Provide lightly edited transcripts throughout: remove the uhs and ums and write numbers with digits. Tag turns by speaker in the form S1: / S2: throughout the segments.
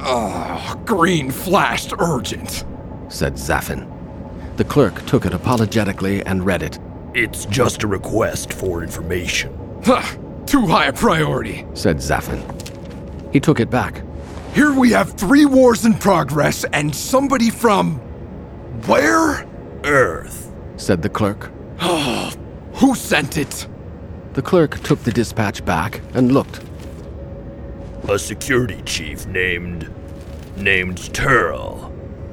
S1: Green flashed urgent,
S2: said Zaffin. The clerk took it apologetically and read it.
S3: It's just a request for information.
S1: Too high a priority,
S2: said Zaffin. He took it back.
S1: Here we have 3 wars in progress and somebody from... where?
S3: Earth,
S2: said the clerk.
S1: Who sent it?
S2: The clerk took the dispatch back and looked.
S3: A security chief named Turl.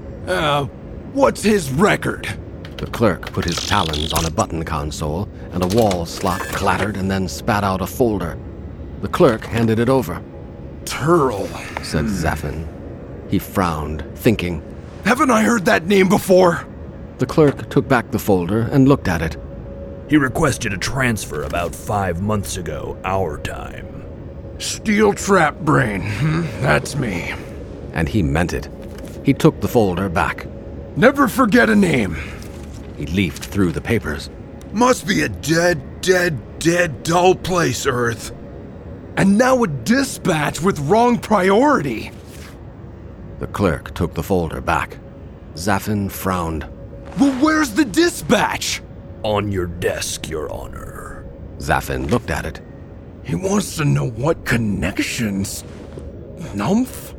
S1: What's his record?
S2: The clerk put his talons on a button console, and a wall slot clattered and then spat out a folder. The clerk handed it over.
S1: Turl,
S2: said Zaffin. He frowned, thinking.
S1: Haven't I heard that name before?
S2: The clerk took back the folder and looked at it.
S3: He requested a transfer about 5 months ago, our time.
S1: Steel trap brain, that's me.
S2: And he meant it. He took the folder back.
S1: Never forget a name.
S2: He leafed through the papers.
S4: Must be a dead, dull place, Earth.
S1: And now a dispatch with wrong priority.
S2: The clerk took the folder back. Zaffin frowned.
S1: Well, where's the dispatch?
S3: On your desk, Your Honor.
S2: Zaffin looked at it.
S1: He wants to know what connections. Numph?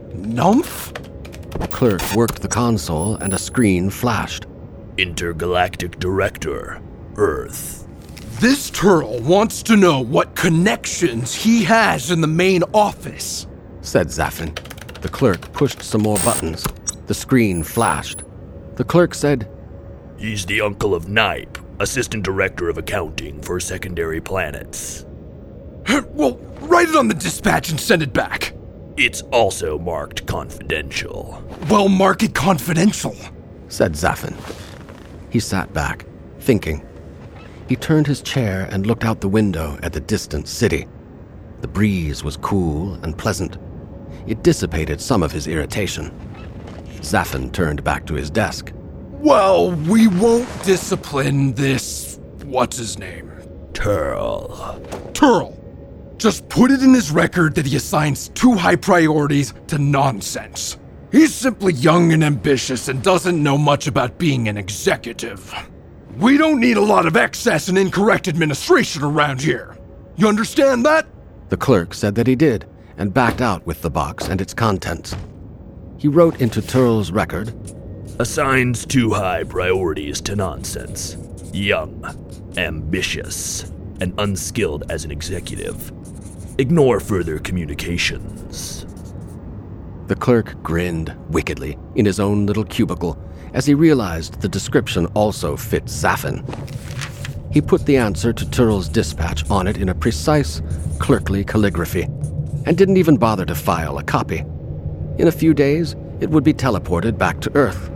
S2: The clerk worked the console and a screen flashed.
S3: Intergalactic Director, Earth.
S1: This Turl wants to know what connections he has in the main office,
S2: said Zaffin. The clerk pushed some more buttons. The screen flashed. The clerk said,
S3: He's the uncle of Nipe, Assistant Director of Accounting for Secondary Planets.
S1: Well, write it on the dispatch and send it back.
S3: It's also marked confidential.
S1: Well, mark it confidential,
S2: said Zaffin. He sat back, thinking. He turned his chair and looked out the window at the distant city. The breeze was cool and pleasant. It dissipated some of his irritation. Zaffin turned back to his desk.
S1: Well, we won't discipline this... what's his name?
S3: Turl.
S1: Just put it in his record that he assigns too high priorities to nonsense. He's simply young and ambitious and doesn't know much about being an executive. We don't need a lot of excess and incorrect administration around here. You understand that?
S2: The clerk said that he did, and backed out with the box and its contents. He wrote into Turl's record,
S3: Assigns too high priorities to nonsense. Young, ambitious, and unskilled as an executive. Ignore further communications.
S2: The clerk grinned wickedly in his own little cubicle as he realized the description also fit Zaffin. He put the answer to Turl's dispatch on it in a precise, clerkly calligraphy, and didn't even bother to file a copy. In a few days, it would be teleported back to Earth.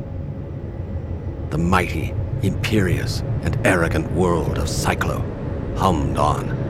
S2: The mighty, imperious, and arrogant world of Cyclo hummed on.